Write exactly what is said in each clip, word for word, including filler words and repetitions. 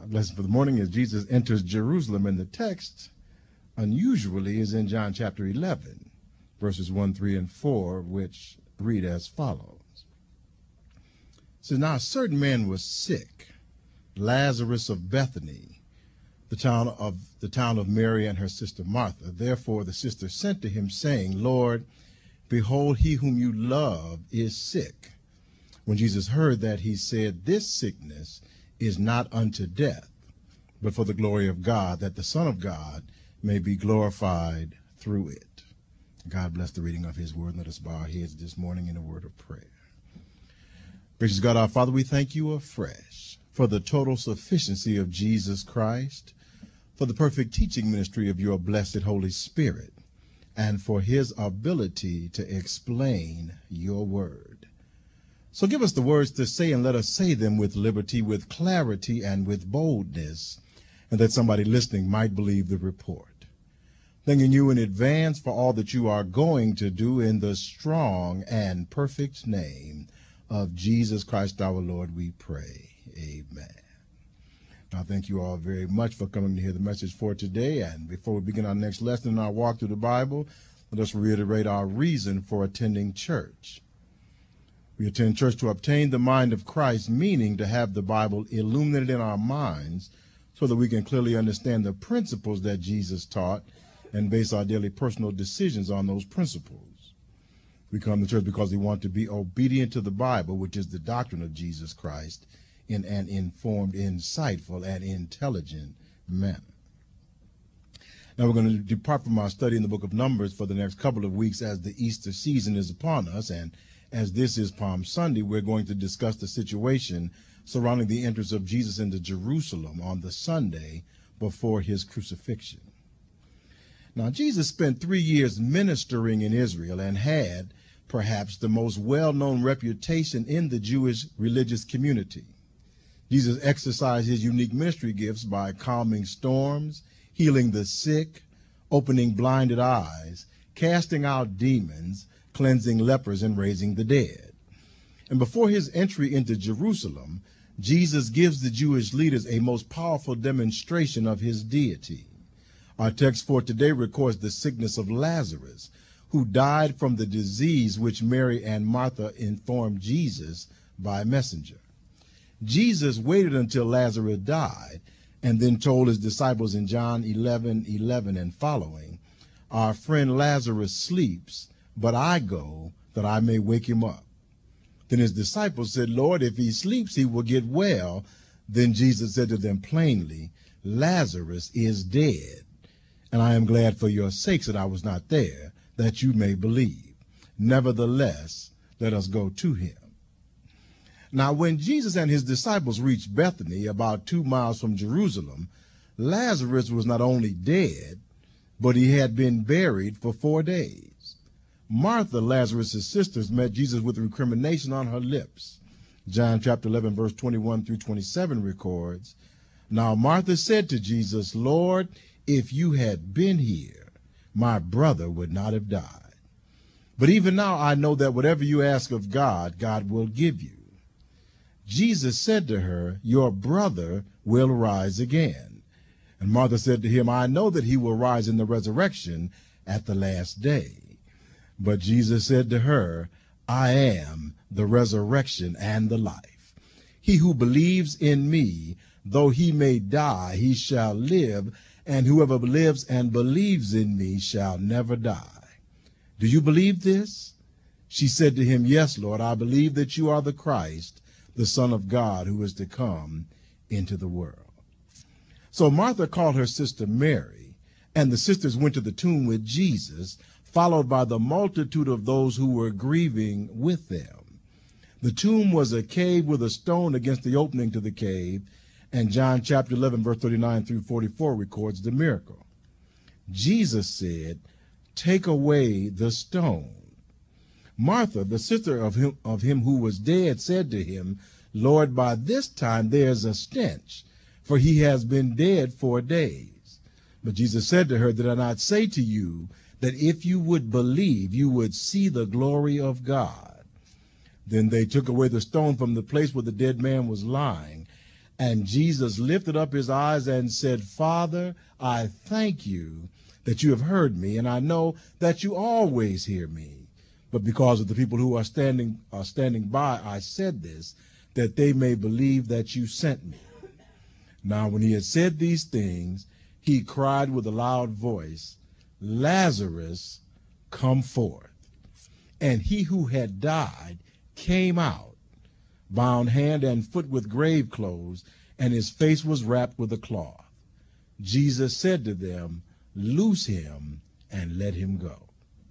lesson for the morning as Jesus enters Jerusalem, and the text, unusually, is in John chapter eleven, verses one, three, and four, which read as follows. It says, now a certain man was sick, Lazarus of Bethany, the town of the town of Mary and her sister Martha. Therefore the sister sent to him, saying, Lord, behold, he whom you love is sick. When Jesus heard that, he said, this sickness is not unto death, but for the glory of God, that the Son of God may be glorified through it. God bless the reading of his word. Let us bow our heads this morning in a word of prayer. Gracious God, our Father, we thank you afresh for the total sufficiency of Jesus Christ, for the perfect teaching ministry of your blessed Holy Spirit, and for his ability to explain your word. So give us the words to say, and let us say them with liberty, with clarity, and with boldness, and that somebody listening might believe the report. Thanking you in advance for all that you are going to do in the strong and perfect name of Jesus Christ our Lord, we pray. Amen. Now, thank you all very much for coming to hear the message for today. And before we begin our next lesson in our walk through the Bible, let us reiterate our reason for attending church. We attend church to obtain the mind of Christ, meaning to have the Bible illuminated in our minds so that we can clearly understand the principles that Jesus taught and base our daily personal decisions on those principles. We come to church because we want to be obedient to the Bible, which is the doctrine of Jesus Christ, in an informed, insightful, and intelligent manner. Now we're going to depart from our study in the book of Numbers for the next couple of weeks as the Easter season is upon us, and as this is Palm Sunday, we're going to discuss the situation surrounding the entrance of Jesus into Jerusalem on the Sunday before his crucifixion. Now, Jesus spent three years ministering in Israel and had perhaps the most well-known reputation in the Jewish religious community. Jesus exercised his unique ministry gifts by calming storms, healing the sick, opening blinded eyes, casting out demons, cleansing lepers, and raising the dead. And before his entry into Jerusalem, Jesus gives the Jewish leaders a most powerful demonstration of his deity. Our text for today records the sickness of Lazarus, who died from the disease which Mary and Martha informed Jesus by messenger. Jesus waited until Lazarus died and then told his disciples in John eleven eleven and following, our friend Lazarus sleeps, but I go that I may wake him up. Then his disciples said, Lord, if he sleeps, he will get well. Then Jesus said to them plainly, Lazarus is dead, and I am glad for your sakes that I was not there, that you may believe. Nevertheless, let us go to him. Now, when Jesus and his disciples reached Bethany, about two miles from Jerusalem, Lazarus was not only dead, but he had been buried for four days. Martha, Lazarus' sister, met Jesus with recrimination on her lips. John chapter eleven, verse twenty-one through twenty-seven records, now Martha said to Jesus, Lord, if you had been here, my brother would not have died. But even now I know that whatever you ask of God, God will give you. Jesus said to her, your brother will rise again. And Martha said to him, I know that he will rise in the resurrection at the last day. But Jesus said to her, I am the resurrection and the life. He who believes in me, though he may die, he shall live, and whoever lives and believes in me shall never die. Do you believe this? She said to him, yes, Lord, I believe that you are the Christ, the Son of God, who is to come into the world. So Martha called her sister Mary, and the sisters went to the tomb with Jesus, followed by the multitude of those who were grieving with them. The tomb was a cave with a stone against the opening to the cave, and John chapter eleven, verse thirty-nine through forty-four records the miracle. Jesus said, take away the stone. Martha, the sister of him, of him who was dead, said to him, Lord, by this time there is a stench, for he has been dead four days. But Jesus said to her, did I not say to you that if you would believe, you would see the glory of God? Then they took away the stone from the place where the dead man was lying, And Jesus lifted up his eyes and said, Father, I thank you that you have heard me, and I know that you always hear me. But because of the people who are standing, are standing by, I said this, that they may believe that you sent me. Now when he had said these things, he cried with a loud voice, Lazarus, come forth. And he who had died came out, bound hand and foot with grave clothes, and his face was wrapped with a cloth. Jesus said to them, Loose him and let him go.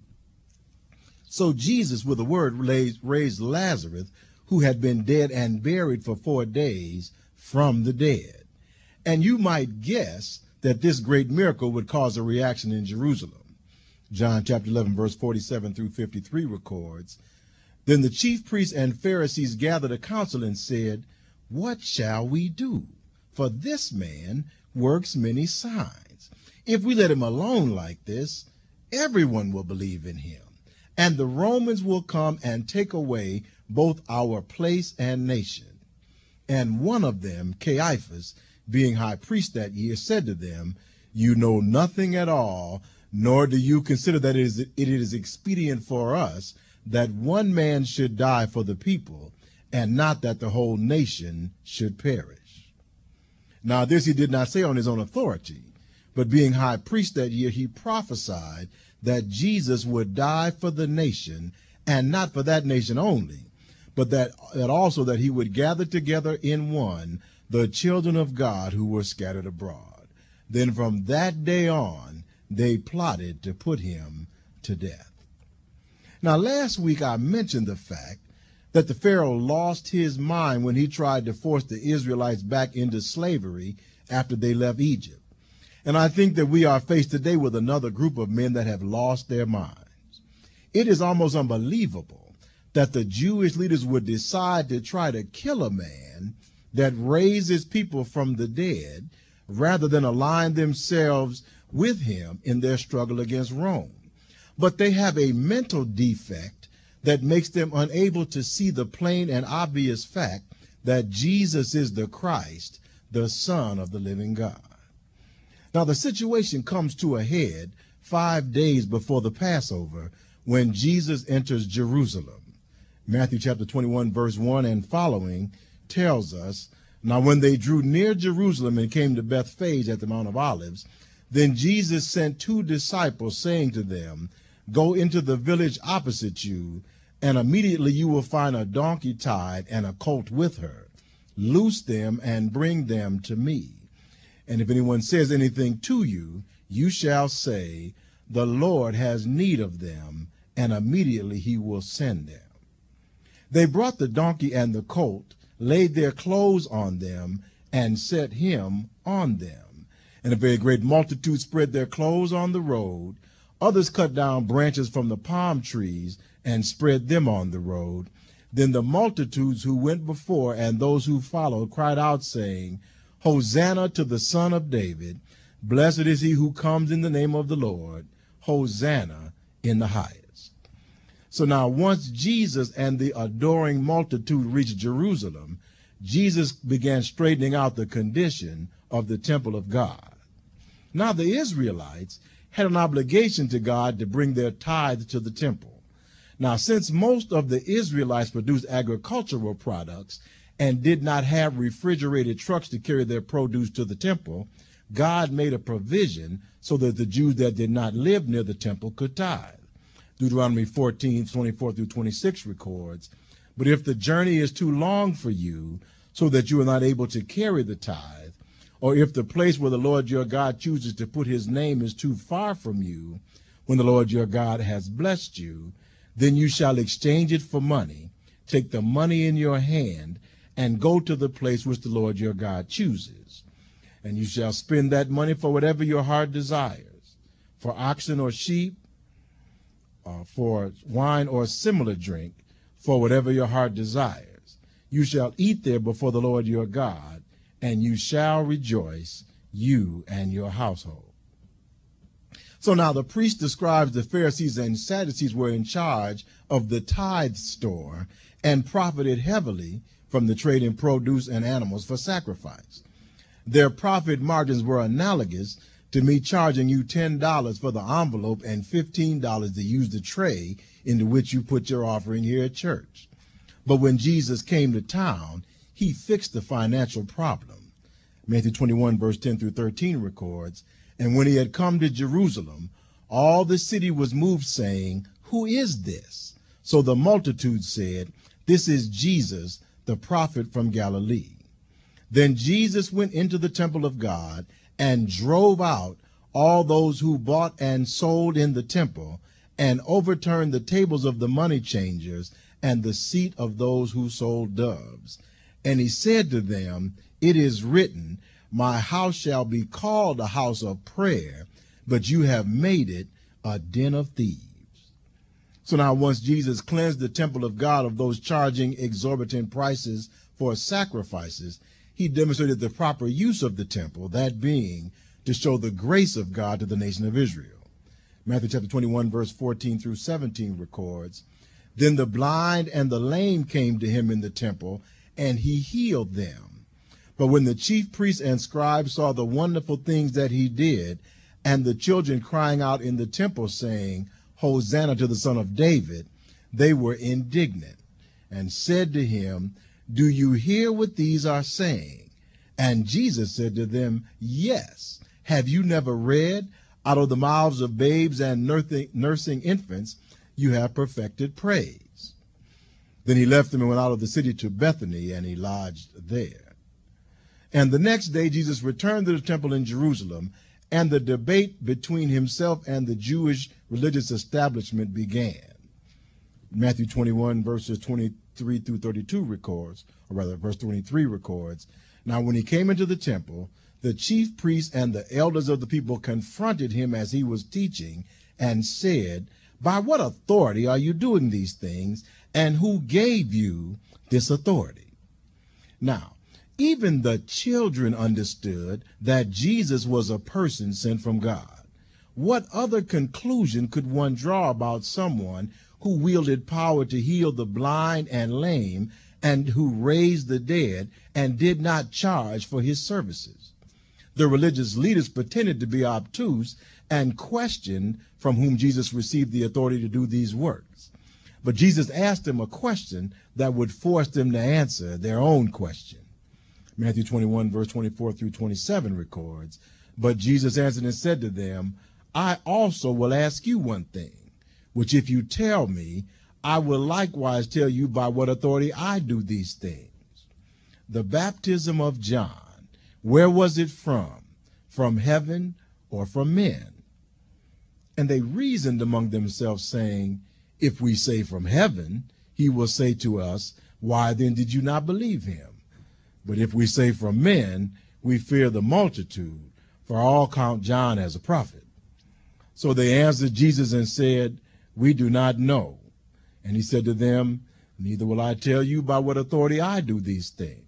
So Jesus, with a word, raised Lazarus, who had been dead and buried for four days, from the dead. And you might guess that this great miracle would cause a reaction in Jerusalem. John chapter eleven, verse forty-seven through fifty-three records, Then the chief priests and Pharisees gathered a council and said, What shall we do? For this man works many signs. If we let him alone like this, everyone will believe in him. And the Romans will come and take away both our place and nation. And one of them, Caiaphas, being high priest that year, said to them, You know nothing at all, nor do you consider that it is, it is expedient for us that one man should die for the people, and not that the whole nation should perish. Now this he did not say on his own authority, but being high priest that year, he prophesied that Jesus would die for the nation, and not for that nation only, but that, that also that he would gather together in one the children of God who were scattered abroad. Then from that day on, they plotted to put him to death. Now, last week I mentioned the fact that the Pharaoh lost his mind when he tried to force the Israelites back into slavery after they left Egypt. And I think that we are faced today with another group of men that have lost their minds. It is almost unbelievable that the Jewish leaders would decide to try to kill a man that raises people from the dead rather than align themselves with him in their struggle against Rome. But they have a mental defect that makes them unable to see the plain and obvious fact that Jesus is the Christ, the Son of the living God. Now, the situation comes to a head five days before the Passover when Jesus enters Jerusalem. Matthew chapter twenty-one, verse one and following tells us, Now when they drew near Jerusalem and came to Bethphage at the Mount of Olives, then Jesus sent two disciples, saying to them, Go into the village opposite you, and immediately you will find a donkey tied and a colt with her. Loose them and bring them to me. And if anyone says anything to you, you shall say, The Lord has need of them, and immediately he will send them. They brought the donkey and the colt, laid their clothes on them, and set him on them. And a very great multitude spread their clothes on the road. Others cut down branches from the palm trees and spread them on the road. Then the multitudes who went before and those who followed cried out, saying, Hosanna to the Son of David. Blessed is he who comes in the name of the Lord. Hosanna in the highest. So now once Jesus and the adoring multitude reached Jerusalem, Jesus began straightening out the condition of the temple of God. Now the Israelites had an obligation to God to bring their tithe to the temple. Now, since most of the Israelites produced agricultural products and did not have refrigerated trucks to carry their produce to the temple, God made a provision so that the Jews that did not live near the temple could tithe. Deuteronomy fourteen, twenty-four through twenty-six records, But if the journey is too long for you, so that you are not able to carry the tithe, or if the place where the Lord your God chooses to put his name is too far from you, when the Lord your God has blessed you, then you shall exchange it for money, take the money in your hand, and go to the place which the Lord your God chooses. And you shall spend that money for whatever your heart desires, for oxen or sheep, uh, for wine or similar drink, for whatever your heart desires. You shall eat there before the Lord your God, and you shall rejoice, you and your household. So now the priests, the scribes, the Pharisees, and Sadducees were in charge of the tithe store and profited heavily from the trade in produce and animals for sacrifice. Their profit margins were analogous to me charging you ten dollars for the envelope and fifteen dollars to use the tray into which you put your offering here at church. But when Jesus came to town, he fixed the financial problem. Matthew twenty-one, verse ten through thirteen records, "And when he had come to Jerusalem, all the city was moved, saying, 'Who is this?' So the multitude said, 'This is Jesus, the prophet from Galilee.' Then Jesus went into the temple of God and drove out all those who bought and sold in the temple, and overturned the tables of the money changers and the seat of those who sold doves. And he said to them, 'It is written, my house shall be called a house of prayer, but you have made it a den of thieves.'" So now once Jesus cleansed the temple of God of those charging exorbitant prices for sacrifices, he demonstrated the proper use of the temple, that being to show the grace of God to the nation of Israel. Matthew chapter twenty-one, verse fourteen through seventeen records, "Then the blind and the lame came to him in the temple, and he healed them. But when the chief priests and scribes saw the wonderful things that he did, and the children crying out in the temple, saying, 'Hosanna to the Son of David,' they were indignant, and said to him, 'Do you hear what these are saying?' And Jesus said to them, 'Yes. Have you never read, out of the mouths of babes and nursing infants, you have perfected praise?' Then he left them and went out of the city to Bethany, and he lodged there. And the next day Jesus returned to the temple in Jerusalem, and the debate between himself and the Jewish religious establishment began." Matthew twenty-one, verses twenty-three through thirty-two records, or rather, verse twenty-three records, "Now when he came into the temple, the chief priests and the elders of the people confronted him as he was teaching, and said, 'By what authority are you doing these things, and who gave you this authority?' Now, even the children understood that Jesus was a person sent from God. What other conclusion could one draw about someone who wielded power to heal the blind and lame, and who raised the dead and did not charge for his services? The religious leaders pretended to be obtuse and questioned from whom Jesus received the authority to do these works. But Jesus asked them a question that would force them to answer their own question. Matthew twenty-one, verse twenty-four through twenty-seven records, "But Jesus answered and said to them, 'I also will ask you one thing, which if you tell me, I will likewise tell you by what authority I do these things. The baptism of John, where was it from? From heaven or from men?' And they reasoned among themselves, saying, 'If we say from heaven, he will say to us, why then did you not believe him? But if we say from men, we fear the multitude, for all count John as a prophet.' So they answered Jesus and said, 'We do not know.' And he said to them, 'Neither will I tell you by what authority I do these things.'"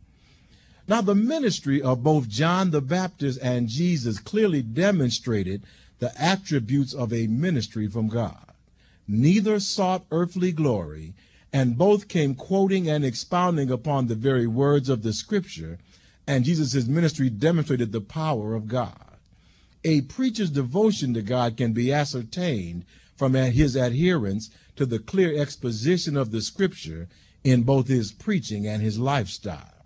Now the ministry of both John the Baptist and Jesus clearly demonstrated the attributes of a ministry from God. Neither sought earthly glory, and both came quoting and expounding upon the very words of the scripture, and Jesus' ministry demonstrated the power of God. A preacher's devotion to God can be ascertained from his adherence to the clear exposition of the scripture in both his preaching and his lifestyle.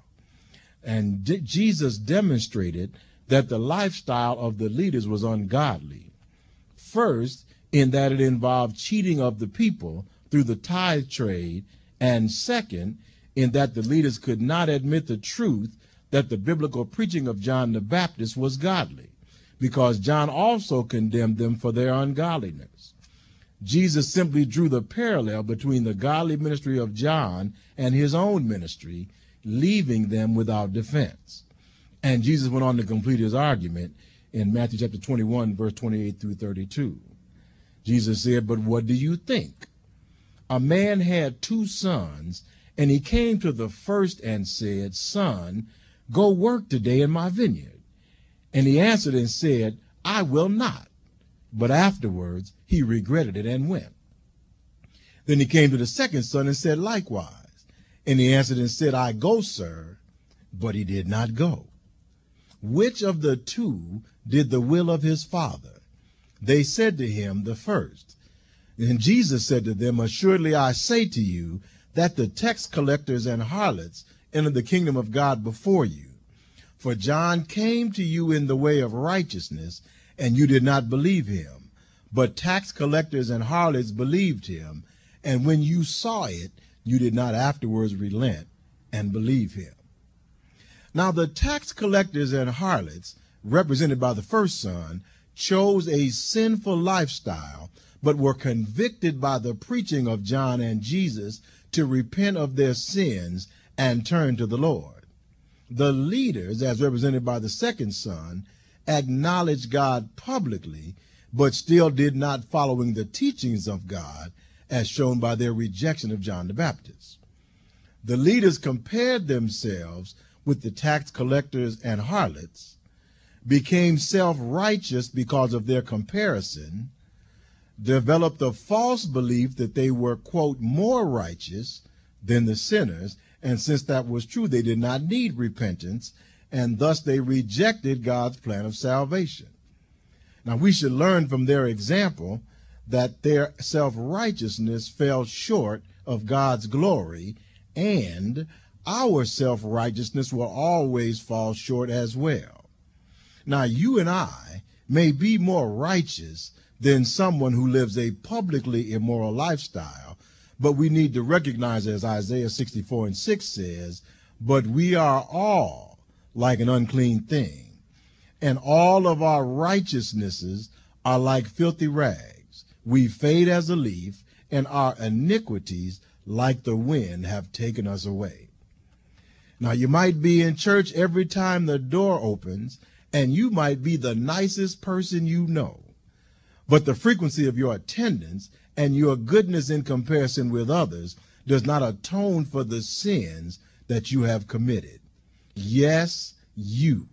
And D- Jesus demonstrated that the lifestyle of the leaders was ungodly. First, in that it involved cheating of the people through the tithe trade, and second, in that the leaders could not admit the truth that the biblical preaching of John the Baptist was godly, because John also condemned them for their ungodliness. Jesus simply drew the parallel between the godly ministry of John and his own ministry, leaving them without defense. And Jesus went on to complete his argument in Matthew chapter twenty-one, verse twenty-eight through thirty-two. Jesus said, "But what do you think? A man had two sons, and he came to the first and said, 'Son, go work today in my vineyard.' And he answered and said, 'I will not.' But afterwards he regretted it and went. Then he came to the second son and said likewise. And he answered and said, I go, sir, but he did not go. Which of the two did the will of his father? They said to him, the first. And Jesus said to them, assuredly I say to you, that the tax collectors and harlots enter the kingdom of God before you. For John came to you in the way of righteousness, and you did not believe him. But tax collectors and harlots believed him, and when you saw it, you did not afterwards relent and believe him. Now the tax collectors and harlots, represented by the first son, chose a sinful lifestyle, but were convicted by the preaching of John and Jesus to repent of their sins and turn to the Lord. The leaders, as represented by the second son, acknowledged God publicly, but still did not following the teachings of God, as shown by their rejection of John the Baptist. The leaders compared themselves with the tax collectors and harlots, became self-righteous because of their comparison, developed a false belief that they were, quote, more righteous than the sinners, and since that was true, they did not need repentance, and thus they rejected God's plan of salvation. Now, we should learn from their example that their self-righteousness fell short of God's glory, and our self-righteousness will always fall short as well. Now, you and I may be more righteous than someone who lives a publicly immoral lifestyle, but we need to recognize, as Isaiah sixty-four and six says, but we are all like an unclean thing, and all of our righteousnesses are like filthy rags. We fade as a leaf, and our iniquities, like the wind, have taken us away. Now, you might be in church every time the door opens, and you might be the nicest person you know, but the frequency of your attendance and your goodness in comparison with others does not atone for the sins that you have committed. Yes, you.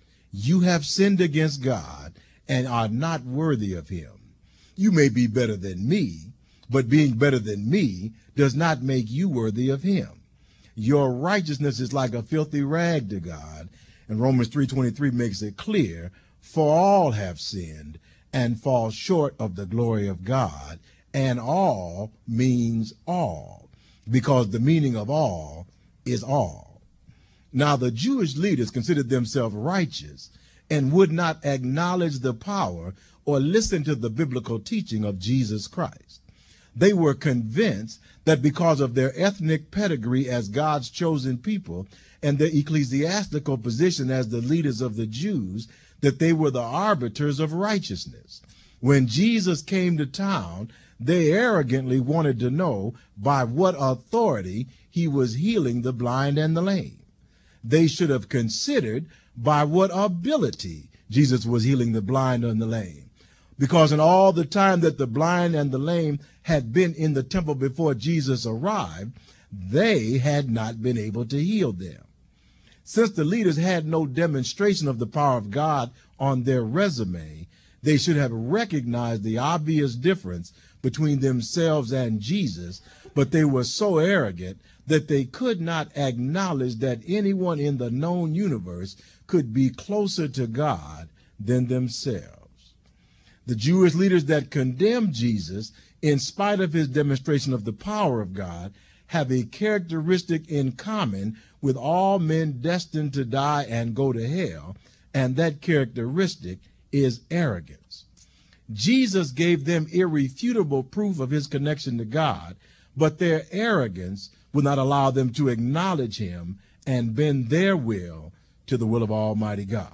You have sinned against God and are not worthy of him. You may be better than me, but being better than me does not make you worthy of him. Your righteousness is like a filthy rag to God, and Romans three twenty-three makes it clear, for all have sinned and fall short of the glory of God, and all means all, because the meaning of all is all. Now the Jewish leaders considered themselves righteous and would not acknowledge the power or listen to the biblical teaching of Jesus Christ. They were convinced that because of their ethnic pedigree as God's chosen people and their ecclesiastical position as the leaders of the Jews, that they were the arbiters of righteousness. When Jesus came to town, they arrogantly wanted to know by what authority he was healing the blind and the lame. They should have considered by what ability Jesus was healing the blind and the lame. Because in all the time that the blind and the lame had been in the temple before Jesus arrived, they had not been able to heal them. Since the leaders had no demonstration of the power of God on their resume, they should have recognized the obvious difference between themselves and Jesus, but they were so arrogant that they could not acknowledge that anyone in the known universe could be closer to God than themselves. The Jewish leaders that condemned Jesus, in spite of his demonstration of the power of God, have a characteristic in common with all men destined to die and go to hell, and that characteristic is arrogance. Jesus gave them irrefutable proof of his connection to God, but their arrogance would not allow them to acknowledge him and bend their will to the will of Almighty God.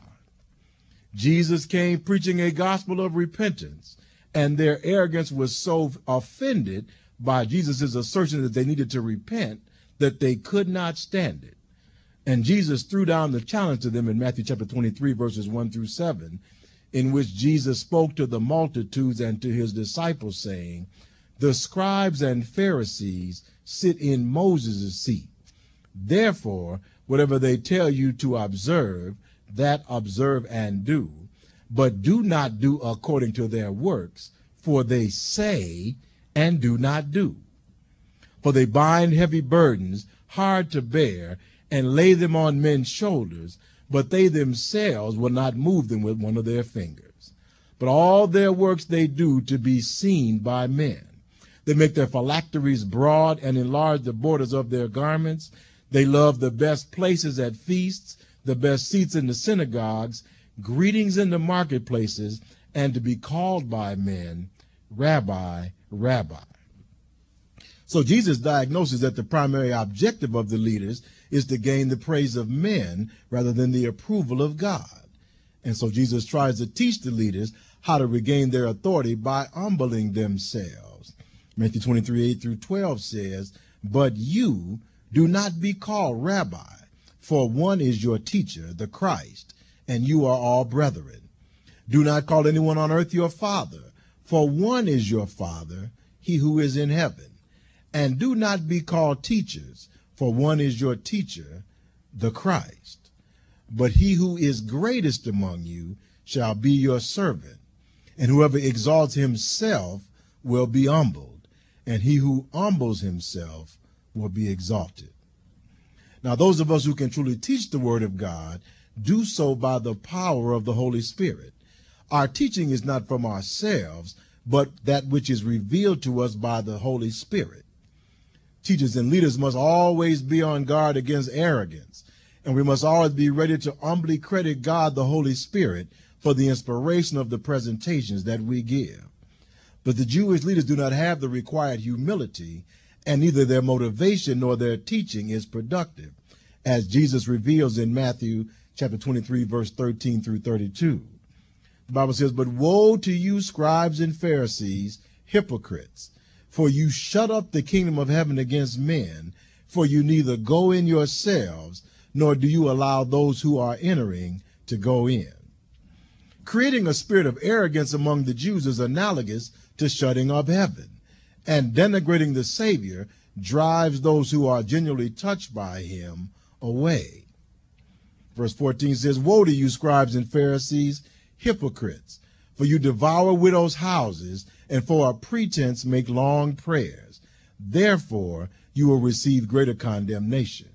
Jesus came preaching a gospel of repentance, and their arrogance was so offended by Jesus' assertion that they needed to repent that they could not stand it. And Jesus threw down the challenge to them in Matthew chapter twenty-three, verses one through seven, in which Jesus spoke to the multitudes and to his disciples, saying, "The scribes and Pharisees sit in Moses' seat. Therefore, whatever they tell you to observe, that observe and do, but do not do according to their works, for they say and do not do. For they bind heavy burdens, hard to bear, and lay them on men's shoulders, but they themselves will not move them with one of their fingers. But all their works they do to be seen by men. They make their phylacteries broad and enlarge the borders of their garments. They love the best places at feasts, the best seats in the synagogues, greetings in the marketplaces, and to be called by men, Rabbi, Rabbi. So Jesus diagnoses that the primary objective of the leaders is to gain the praise of men rather than the approval of God. And so Jesus tries to teach the leaders how to regain their authority by humbling themselves. Matthew twenty-three, eight through twelve says, "But you do not be called Rabbi, for one is your teacher, the Christ, and you are all brethren. Do not call anyone on earth your father, for one is your Father, he who is in heaven. And do not be called teachers, for one is your teacher, the Christ. But he who is greatest among you shall be your servant. And whoever exalts himself will be humbled, and he who humbles himself will be exalted." Now, those of us who can truly teach the word of God do so by the power of the Holy Spirit. Our teaching is not from ourselves, but that which is revealed to us by the Holy Spirit. Teachers and leaders must always be on guard against arrogance, and we must always be ready to humbly credit God, the Holy Spirit, for the inspiration of the presentations that we give. But the Jewish leaders do not have the required humility, and neither their motivation nor their teaching is productive, as Jesus reveals in Matthew chapter twenty-three, verse thirteen through thirty-two. The Bible says, "But woe to you, scribes and Pharisees, hypocrites! For you shut up the kingdom of heaven against men, for you neither go in yourselves, nor do you allow those who are entering to go in." Creating a spirit of arrogance among the Jews is analogous to shutting up heaven, and denigrating the Savior drives those who are genuinely touched by him away. Verse fourteen says, "Woe to you, scribes and Pharisees, hypocrites! For you devour widows' houses, and for a pretense make long prayers. Therefore you will receive greater condemnation."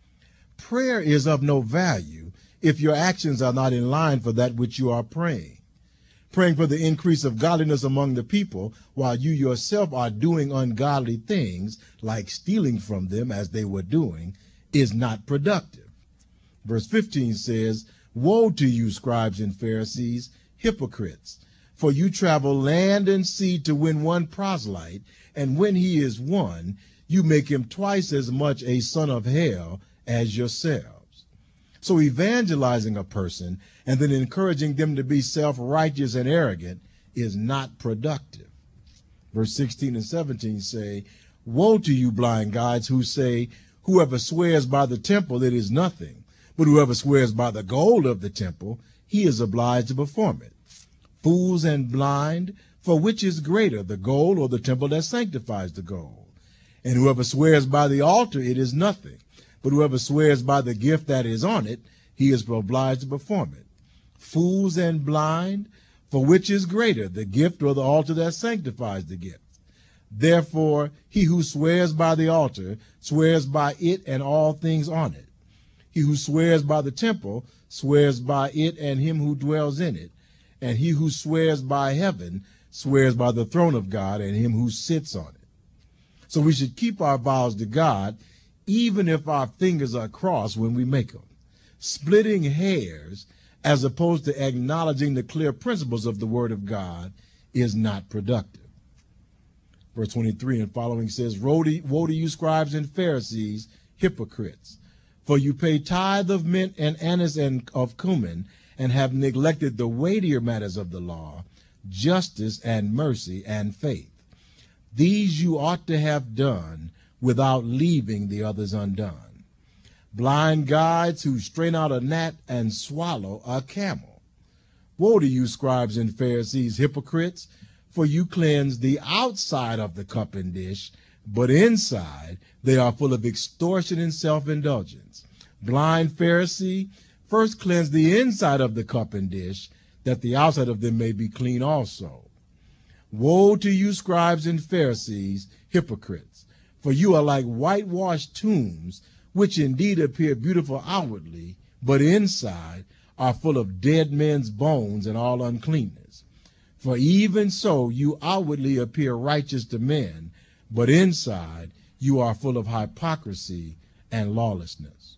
Prayer is of no value if your actions are not in line for that which you are praying. Praying for the increase of godliness among the people while you yourself are doing ungodly things, like stealing from them as they were doing, is not productive. Verse fifteen says, "Woe to you, scribes and Pharisees, hypocrites! For you travel land and sea to win one proselyte, and when he is won, you make him twice as much a son of hell as yourselves." So evangelizing a person and then encouraging them to be self-righteous and arrogant is not productive. Verse sixteen and seventeen say, "Woe to you, blind guides, who say, whoever swears by the temple, it is nothing. But whoever swears by the gold of the temple, he is obliged to perform it. Fools and blind, for which is greater, the gold or the temple that sanctifies the gold? And whoever swears by the altar, it is nothing. But whoever swears by the gift that is on it, he is obliged to perform it. Fools and blind, for which is greater, the gift or the altar that sanctifies the gift? Therefore, he who swears by the altar swears by it and all things on it. He who swears by the temple swears by it and him who dwells in it. And he who swears by heaven swears by the throne of God and him who sits on it." So we should keep our vows to God, even if our fingers are crossed when we make them. Splitting hairs, as opposed to acknowledging the clear principles of the word of God, is not productive. Verse twenty-three and following says, Woe to, woe to you, scribes and Pharisees, hypocrites! For you pay tithe of mint and anise and of cumin, and have neglected the weightier matters of the law, justice and mercy and faith. These you ought to have done without leaving the others undone. Blind guides who strain out a gnat and swallow a camel. Woe to you, scribes and Pharisees, hypocrites! For you cleanse the outside of the cup and dish, but inside they are full of extortion and self-indulgence. Blind Pharisee, first cleanse the inside of the cup and dish, that the outside of them may be clean also. Woe to you, scribes and Pharisees, hypocrites! For you are like whitewashed tombs, which indeed appear beautiful outwardly, but inside are full of dead men's bones and all uncleanness. For even so you outwardly appear righteous to men, but inside you are full of hypocrisy and lawlessness.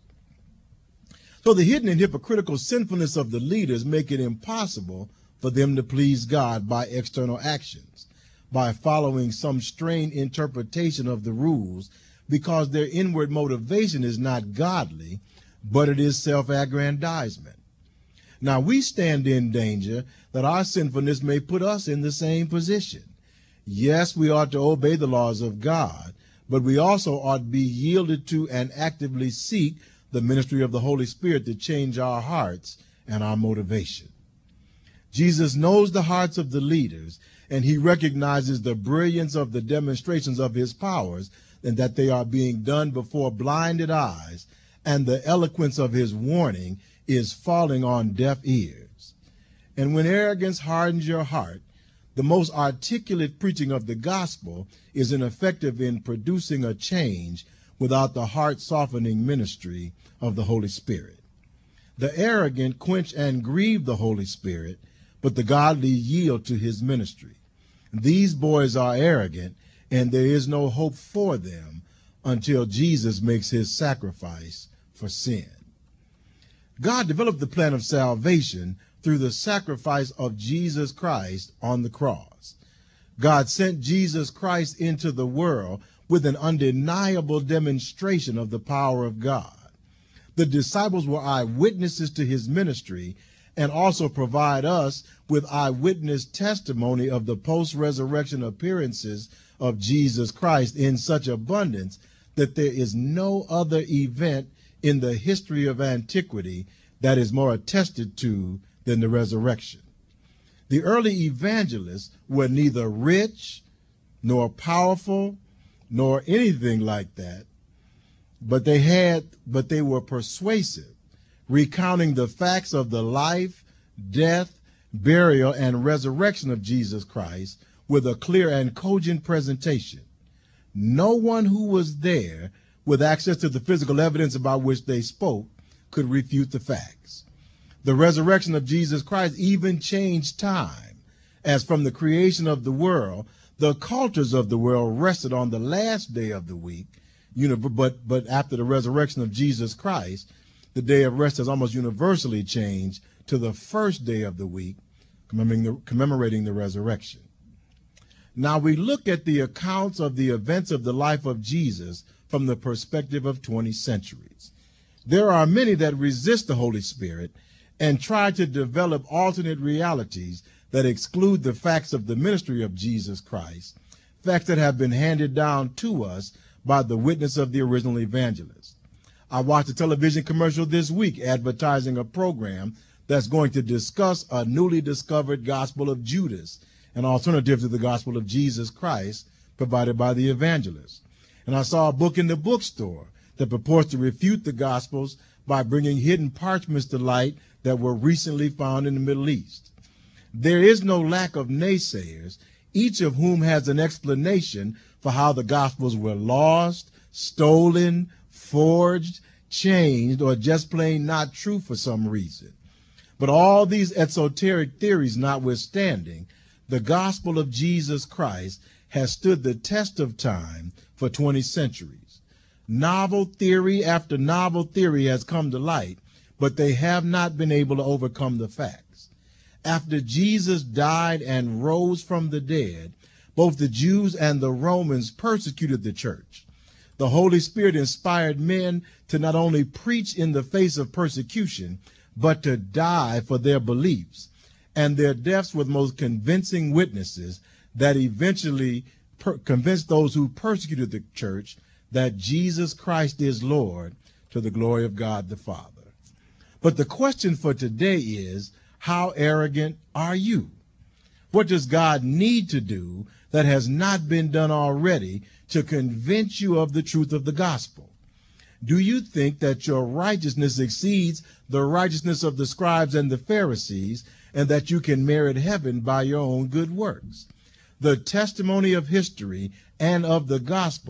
So the hidden and hypocritical sinfulness of the leaders make it impossible for them to please God by external actions, by following some strained interpretation of the rules, because their inward motivation is not godly, but it is self-aggrandizement. Now we stand in danger that our sinfulness may put us in the same position. Yes, we ought to obey the laws of God, but we also ought to be yielded to and actively seek the ministry of the Holy Spirit to change our hearts and our motivation. Jesus knows the hearts of the leaders, and he recognizes the brilliance of the demonstrations of his powers, and that they are being done before blinded eyes, and the eloquence of his warning is falling on deaf ears. And when arrogance hardens your heart, the most articulate preaching of the gospel is ineffective in producing a change without the heart-softening ministry of the Holy Spirit. The arrogant quench and grieve the Holy Spirit, but the godly yield to his ministry. These boys are arrogant, and there is no hope for them until Jesus makes his sacrifice for sin. God developed the plan of salvation through the sacrifice of Jesus Christ on the cross. God sent Jesus Christ into the world with an undeniable demonstration of the power of God. The disciples were eyewitnesses to his ministry and also provide us with eyewitness testimony of the post-resurrection appearances of Jesus Christ in such abundance that there is no other event in the history of antiquity that is more attested to than the resurrection. The early evangelists were neither rich nor powerful nor anything like that, but they had but they were persuasive, recounting the facts of the life, death, burial, and resurrection of Jesus Christ with a clear and cogent presentation. No one who was there with access to the physical evidence about which they spoke could refute the facts. The resurrection of Jesus Christ even changed time, as from the creation of the world, the cultures of the world rested on the last day of the week, you know, but, but after the resurrection of Jesus Christ, the day of rest has almost universally changed to the first day of the week, commemorating the, commemorating the resurrection. Now we look at the accounts of the events of the life of Jesus from the perspective of twenty centuries. There are many that resist the Holy Spirit and try to develop alternate realities that exclude the facts of the ministry of Jesus Christ, facts that have been handed down to us by the witness of the original evangelists. I watched a television commercial this week advertising a program that's going to discuss a newly discovered Gospel of Judas, an alternative to the Gospel of Jesus Christ provided by the evangelists. And I saw a book in the bookstore that purports to refute the Gospels by bringing hidden parchments to light that were recently found in the Middle East. There is no lack of naysayers, each of whom has an explanation for how the Gospels were lost, stolen, forged, changed, or just plain not true for some reason. But all these esoteric theories notwithstanding, the gospel of Jesus Christ has stood the test of time for twenty centuries. Novel theory after novel theory has come to light, but they have not been able to overcome the facts. After Jesus died and rose from the dead, both the Jews and the Romans persecuted the church. The Holy Spirit inspired men to not only preach in the face of persecution, but to die for their beliefs, and their deaths were the most convincing witnesses that eventually per- convinced those who persecuted the church that Jesus Christ is Lord, to the glory of God the Father. But the question for today is, how arrogant are you? What does God need to do that has not been done already to convince you of the truth of the gospel? Do you think that your righteousness exceeds the righteousness of the scribes and the Pharisees, and that you can merit heaven by your own good works? The testimony of history and of the gospel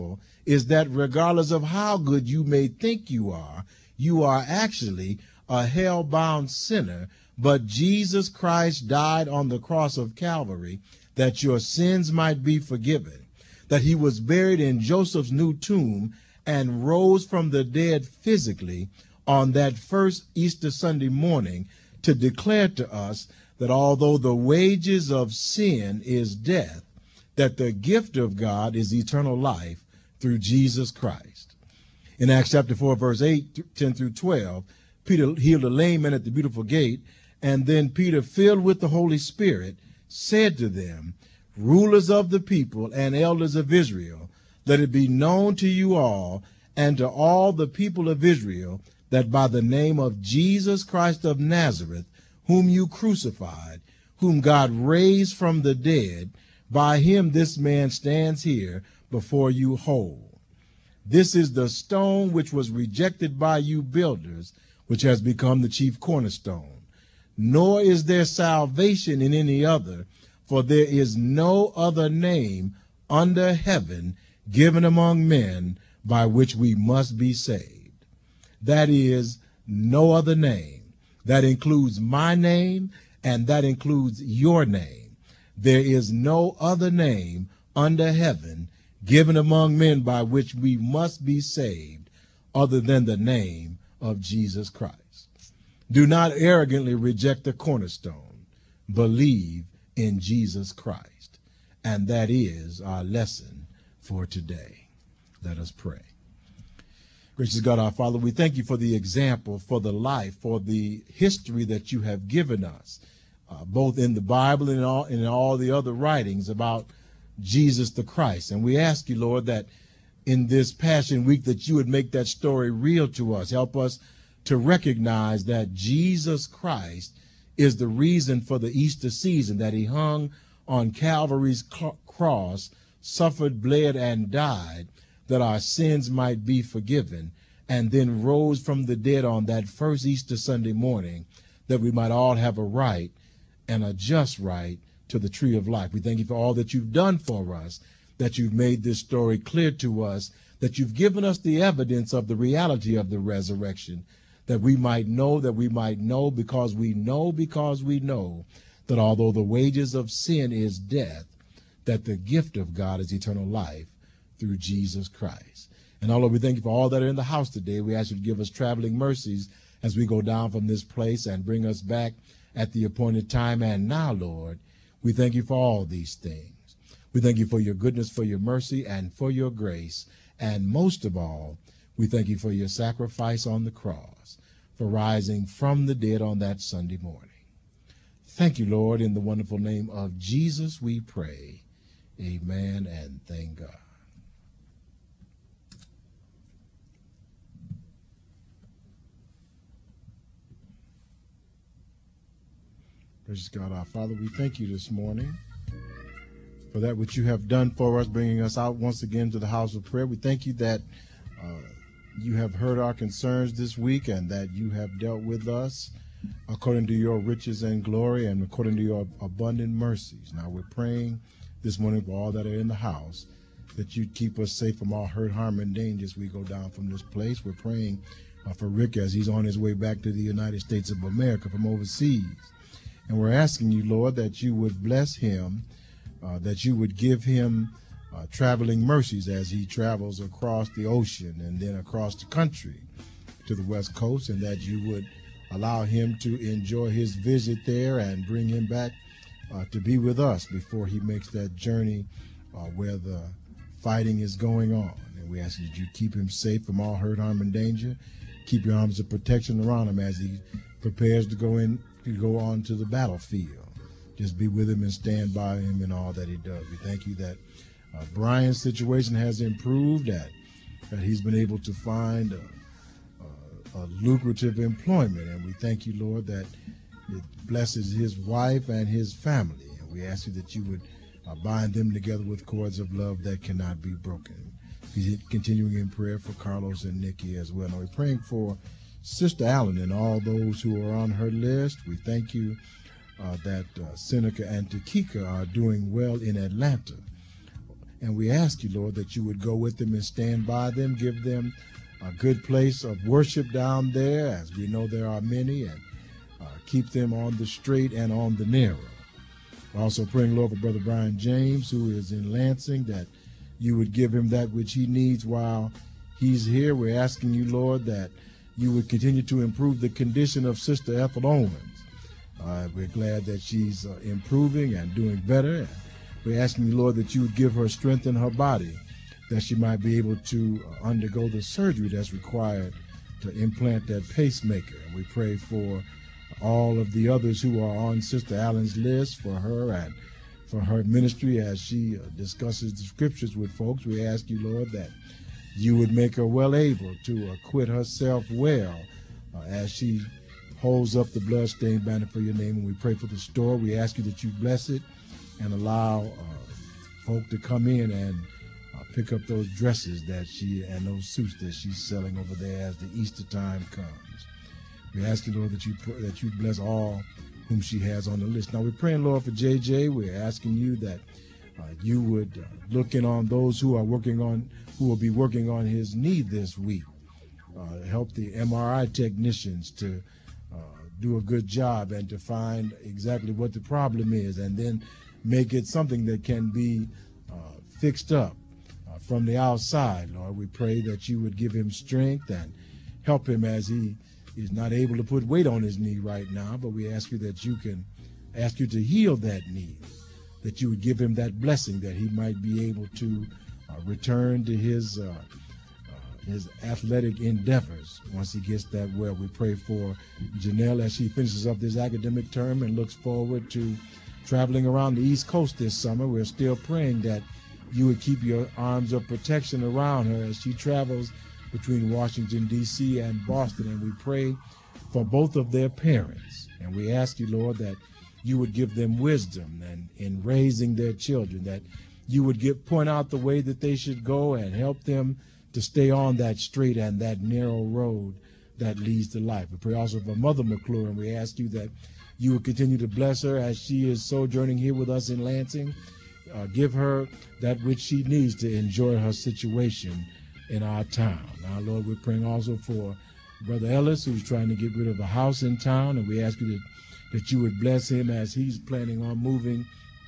is that regardless of how good you may think you are, you are actually a hell-bound sinner, but Jesus Christ died on the cross of Calvary that your sins might be forgiven, that he was buried in Joseph's new tomb and rose from the dead physically on that first Easter Sunday morning to declare to us that although the wages of sin is death, that the gift of God is eternal life through Jesus Christ. In Acts chapter four, verse eight, ten through twelve, Peter healed a lame man at the Beautiful Gate, and then Peter, filled with the Holy Spirit, said to them, rulers of the people and elders of Israel, let it be known to you all and to all the people of Israel that by the name of Jesus Christ of Nazareth, whom you crucified, whom God raised from the dead, by him this man stands here before you whole. This is the stone which was rejected by you builders, which has become the chief cornerstone. Nor is there salvation in any other, for there is no other name under heaven given among men by which we must be saved. That is, no other name. That includes my name, and that includes your name. There is no other name under heaven given among men by which we must be saved other than the name of Jesus Christ. Do not arrogantly reject the cornerstone. Believe in Jesus Christ. And that is our lesson for today. Let us pray. Gracious God, our Father, we thank you for the example, for the life, for the history that you have given us, uh, both in the Bible and in all, and in all the other writings about Jesus the Christ. And we ask you, Lord, that in this Passion Week that you would make that story real to us. Help us to recognize that Jesus Christ is the reason for the Easter season, that he hung on Calvary's cross, suffered, bled, and died, that our sins might be forgiven, and then rose from the dead on that first Easter Sunday morning, that we might all have a right and a just right to the tree of life. We thank you for all that you've done for us, that you've made this story clear to us, that you've given us the evidence of the reality of the resurrection, that we might know, that we might know because we know, because we know that although the wages of sin is death, that the gift of God is eternal life through Jesus Christ. And although we thank you for all that are in the house today, we ask you to give us traveling mercies as we go down from this place and bring us back at the appointed time. And now, Lord, we thank you for all these things. We thank you for your goodness, for your mercy, and for your grace. And most of all, we thank you for your sacrifice on the cross, for rising from the dead on that Sunday morning. Thank you, Lord. In the wonderful name of Jesus, we pray. Amen, and thank God. Praise God, our Father, we thank you this morning for that which you have done for us, bringing us out once again to the house of prayer. We thank you that uh, you have heard our concerns this week and that you have dealt with us according to your riches and glory and according to your abundant mercies. Now we're praying this morning for all that are in the house, that you'd keep us safe from all hurt, harm, and danger as we go down from this place. We're praying uh, for Rick as he's on his way back to the United States of America from overseas. And we're asking you, Lord, that you would bless him, uh, that you would give him uh, traveling mercies as he travels across the ocean and then across the country to the West Coast, and that you would allow him to enjoy his visit there and bring him back uh, to be with us before he makes that journey uh, where the fighting is going on. And we ask that you keep him safe from all hurt, harm, and danger. Keep your arms of protection around him as he prepares to go in to go on to the battlefield. Just be with him and stand by him in all that he does. We thank you that uh, Brian's situation has improved, that, that he's been able to find a, a, a lucrative employment. And we thank you, Lord, that it blesses his wife and his family. And we ask you that you would uh, bind them together with cords of love that cannot be broken. He's continuing in prayer for Carlos and Nikki as well. Now we're praying for Sister Allen and all those who are on her list. We thank you uh, that uh, Seneca and Takika are doing well in Atlanta. And we ask you, Lord, that you would go with them and stand by them, give them a good place of worship down there, as we know there are many, and uh, keep them on the straight and on the narrow. We're also praying, Lord, for Brother Brian James, who is in Lansing, that you would give him that which he needs while he's here. We're asking you, Lord, that you would continue to improve the condition of Sister Ethel Owens. Uh, we're glad that she's uh, improving and doing better. We're asking you, Lord, that you would give her strength in her body, that she might be able to uh, undergo the surgery that's required to implant that pacemaker. And we pray for all of the others who are on Sister Allen's list, for her and for her ministry as she uh, discusses the scriptures with folks. We ask you, Lord, that you would make her well able to acquit herself well uh, as she holds up the bloodstained banner for your name. And we pray for the store. We ask you that you bless it and allow uh, folk to come in and uh, pick up those dresses that she and those suits that she's selling over there as the Easter time comes. We ask you, Lord, that you that you bless all whom she has on the list. Now we're praying, Lord, for J J. We're asking you that uh, you would uh, look in on those who are working on, who will be working on his knee this week. Uh, help the M R I technicians to uh, do a good job and to find exactly what the problem is, and then make it something that can be uh, fixed up uh, from the outside. Lord, we pray that you would give him strength and help him as he is not able to put weight on his knee right now, but we ask you that you can ask you to heal that knee, that you would give him that blessing that he might be able to uh, return to his uh, uh, his athletic endeavors once he gets that well. We pray for Janelle as she finishes up this academic term and looks forward to traveling around the East Coast this summer. We're still praying that you would keep your arms of protection around her as she travels between Washington, D C and Boston. And we pray for both of their parents. And we ask you, Lord, that you would give them wisdom and in raising their children, that you would give, point out the way that they should go and help them to stay on that straight and that narrow road that leads to life. We pray also for Mother McClure, and we ask you that you would continue to bless her as she is sojourning here with us in Lansing. Uh, give her that which she needs to enjoy her situation in our town. Now, Lord, we're praying also for Brother Ellis, who's trying to get rid of a house in town, and we ask you that, that you would bless him as he's planning on moving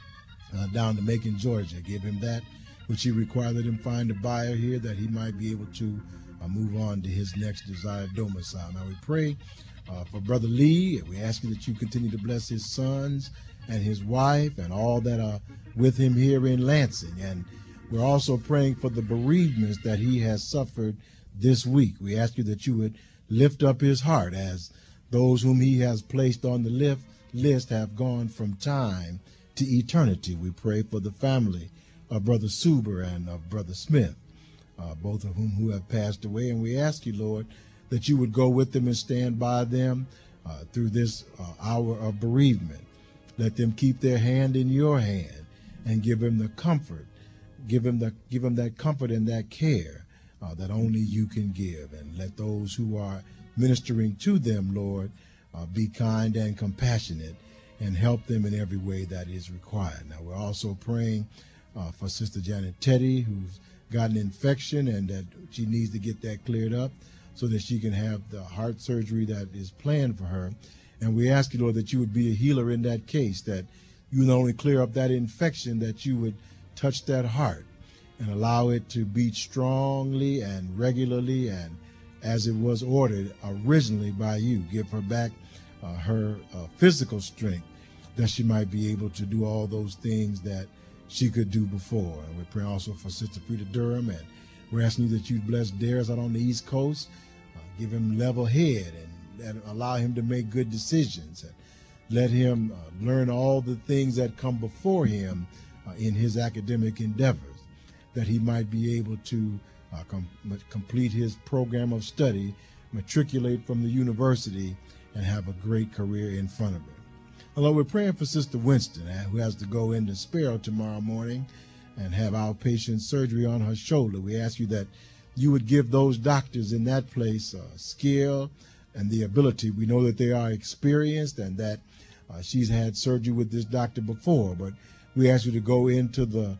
uh, down to Macon, Georgia. Give him that which he required. Let him find a buyer here that he might be able to uh, move on to his next desired domicile. Now, we pray uh, for Brother Lee. We ask you that you continue to bless his sons and his wife and all that are with him here in Lansing. And we're also praying for the bereavements that he has suffered this week. We ask you that you would lift up his heart as those whom he has placed on the lift list have gone from time to eternity. We pray for the family of Brother Suber and of Brother Smith, uh, both of whom who have passed away. And we ask you, Lord, that you would go with them and stand by them uh, through this uh, hour of bereavement. Let them keep their hand in your hand and give them the comfort Give them the give them that comfort and that care uh, that only you can give. And let those who are ministering to them, Lord, uh, be kind and compassionate and help them in every way that is required. Now, we're also praying uh, for Sister Janet Teddy, who's got an infection and that she needs to get that cleared up so that she can have the heart surgery that is planned for her. And we ask you, Lord, that you would be a healer in that case, that you not only clear up that infection, that you would touch that heart and allow it to beat strongly and regularly and as it was ordered originally by you. Give her back uh, her uh, physical strength that she might be able to do all those things that she could do before. And we pray also for Sister Frida Durham, and we're asking you that you bless Darius out on the East Coast, uh, give him level head and, and allow him to make good decisions, and let him uh, learn all the things that come before him uh, in his academic endeavors, that he might be able to uh, com- complete his program of study, matriculate from the university, and have a great career in front of him. Hello, we're praying for Sister Winston, uh, who has to go into Sparrow tomorrow morning and have outpatient surgery on her shoulder. We ask you that you would give those doctors in that place uh, skill and the ability. We know that they are experienced and that uh, she's had surgery with this doctor before, but we ask you to go into the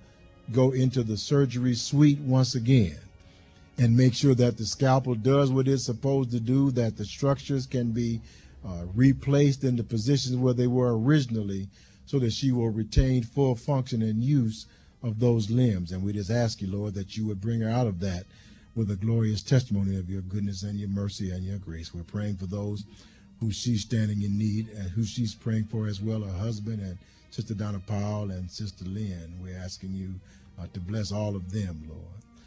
go into the surgery suite once again and make sure that the scalpel does what it's supposed to do, that the structures can be uh, replaced in the positions where they were originally, so that she will retain full function and use of those limbs. And we just ask you, Lord, that you would bring her out of that with a glorious testimony of your goodness and your mercy and your grace. We're praying for those who she's standing in need and who she's praying for as well, her husband and Sister Donna Powell and Sister Lynn. We're asking you uh, to bless all of them, Lord.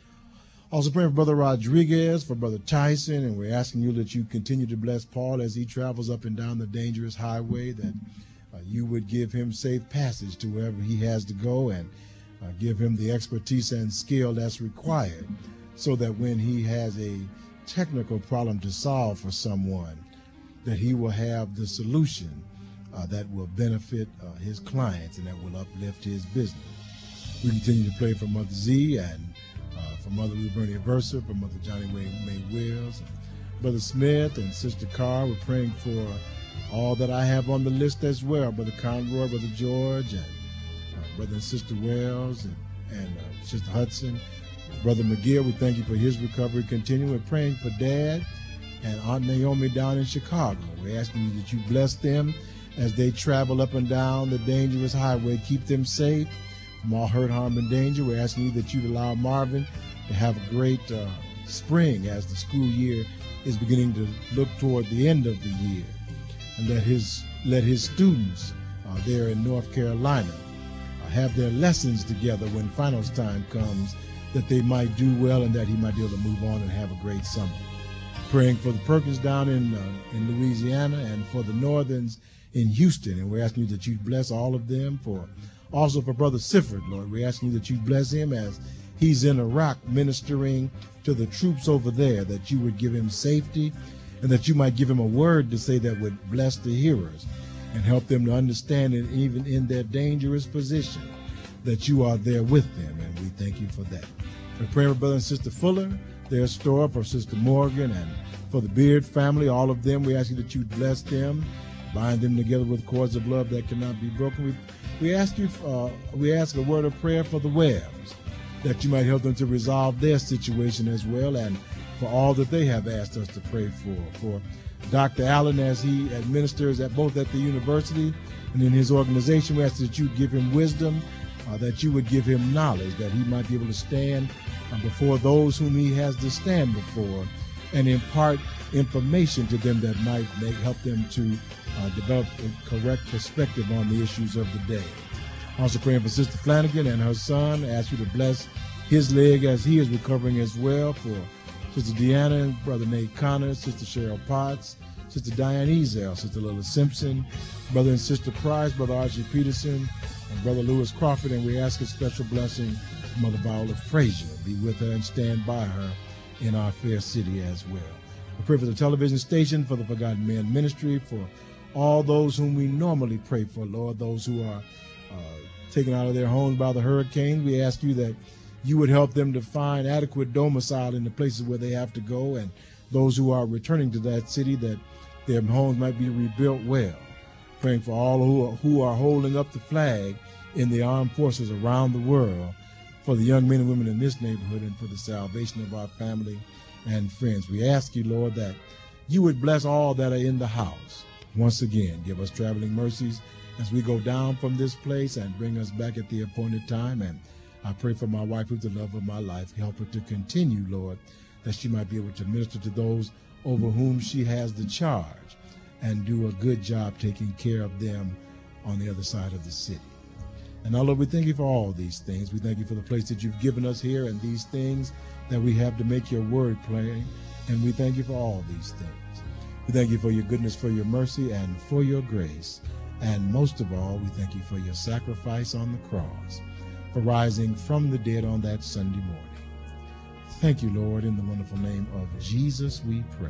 Also praying for Brother Rodriguez, for Brother Tyson, and we're asking you that you continue to bless Paul as he travels up and down the dangerous highway, that uh, you would give him safe passage to wherever he has to go, and uh, give him the expertise and skill that's required, so that when he has a technical problem to solve for someone, that he will have the solution uh, that will benefit uh, his clients and that will uplift his business. We continue to pray for Mother Z and uh, for Mother Lou Bernie Versa, for Mother Johnny Wayne May Wills, and Brother Smith and Sister Carr. We're praying for all that I have on the list as well, Brother Conroy, Brother George, and uh, Brother and Sister Wells, and, and uh, Sister Hudson. Brother McGill, we thank you for his recovery. Continue. We're praying for Dad and Aunt Naomi down in Chicago. We're asking you that you bless them as they travel up and down the dangerous highway. Keep them safe from all hurt, harm, and danger. We're asking you that you'd allow Marvin to have a great uh, spring as the school year is beginning to look toward the end of the year, and let his let his students uh, there in North Carolina uh, have their lessons together when finals time comes, that they might do well and that he might be able to move on and have a great summer. Praying for the Perkins down in uh, in Louisiana and for the Northerns in Houston, and we're asking you that you bless all of them. For also for Brother Sifford, Lord, we're asking you that you bless him as he's in Iraq ministering to the troops over there, that you would give him safety and that you might give him a word to say that would bless the hearers and help them to understand it even in their dangerous position, that you are there with them, and we thank you for that. We're praying for Brother and Sister Fuller, their store, for Sister Morgan, and for the Beard family, all of them. We ask you that you bless them, bind them together with cords of love that cannot be broken. We, we ask you, uh, we ask a word of prayer for the Webbs, that you might help them to resolve their situation as well, and for all that they have asked us to pray for. For Doctor Allen, as he administers at both at the university and in his organization, we ask that you give him wisdom, uh, that you would give him knowledge, that he might be able to stand uh, before those whom he has to stand before and impart information to them that might make, help them to uh, develop a correct perspective on the issues of the day. Also praying for Sister Flanagan and her son. Ask you to bless his leg as he is recovering as well. For Sister Deanna and Brother Nate Connors, Sister Cheryl Potts, Sister Diane Ezel, Sister Lila Simpson, Brother and Sister Price, Brother Archie Peterson, and Brother Lewis Crawford. And we ask a special blessing for Mother Viola Frazier. Be with her and stand by her in our fair city as well. We pray for the television station, for the Forgotten Men Ministry, for all those whom we normally pray for, Lord, those who are uh, taken out of their homes by the hurricane. We ask you that you would help them to find adequate domicile in the places where they have to go, and those who are returning to that city, that their homes might be rebuilt well. Praying for all who are, who are holding up the flag in the armed forces around the world, for the young men and women in this neighborhood, and for the salvation of our family and friends. We ask you, Lord, that you would bless all that are in the house. Once again, give us traveling mercies as we go down from this place and bring us back at the appointed time. And I pray for my wife, who's the love of my life. Help her to continue, Lord, that she might be able to minister to those over whom she has the charge and do a good job taking care of them on the other side of the city. And now, Lord, we thank you for all these things. We thank you for the place that you've given us here and these things that we have to make your word plain. And we thank you for all these things. We thank you for your goodness, for your mercy, and for your grace. And most of all, we thank you for your sacrifice on the cross, for rising from the dead on that Sunday morning. Thank you, Lord. In the wonderful name of Jesus we pray.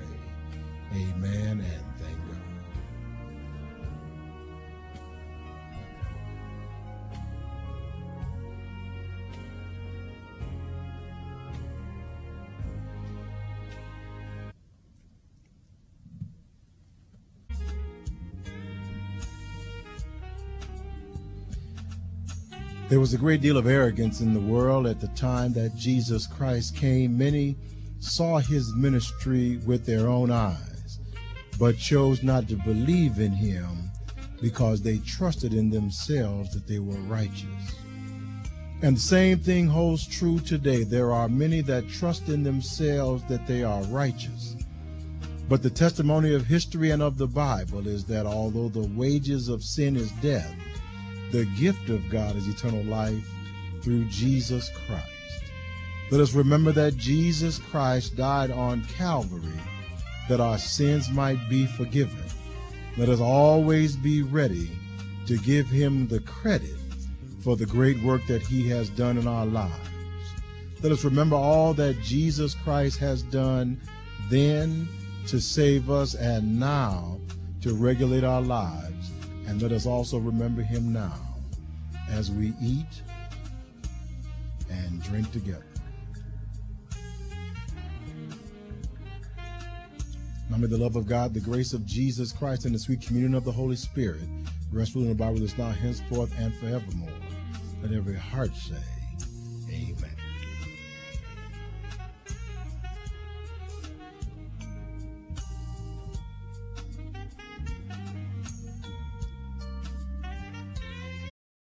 Amen and thank God. There was a great deal of arrogance in the world at the time that Jesus Christ came. Many saw his ministry with their own eyes, but chose not to believe in him because they trusted in themselves that they were righteous. And the same thing holds true today. There are many that trust in themselves that they are righteous. But the testimony of history and of the Bible is that although the wages of sin is death, the gift of God is eternal life through Jesus Christ. Let us remember that Jesus Christ died on Calvary that our sins might be forgiven. Let us always be ready to give him the credit for the great work that he has done in our lives. Let us remember all that Jesus Christ has done then to save us and now to regulate our lives. And let us also remember him now as we eat and drink together. Now may the love of God, the grace of Jesus Christ, and the sweet communion of the Holy Spirit rest, rule, and abide with us now, henceforth, and forevermore. Let every heart say,